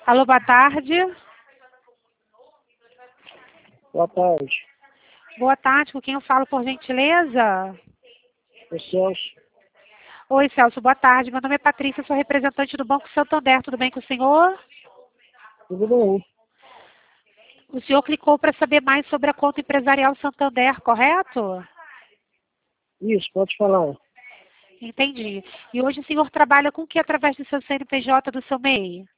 Alô, boa tarde. Boa tarde. Boa tarde, com quem eu falo, por gentileza? O Celso. Oi, Celso, boa tarde. Meu nome é Patrícia, sou representante do Banco Santander. Tudo bem com o senhor? Tudo bem? O senhor clicou para saber mais sobre a conta empresarial Santander, correto? Isso, pode falar. Entendi. E hoje o senhor trabalha com o que através do seu CNPJ, do seu MEI?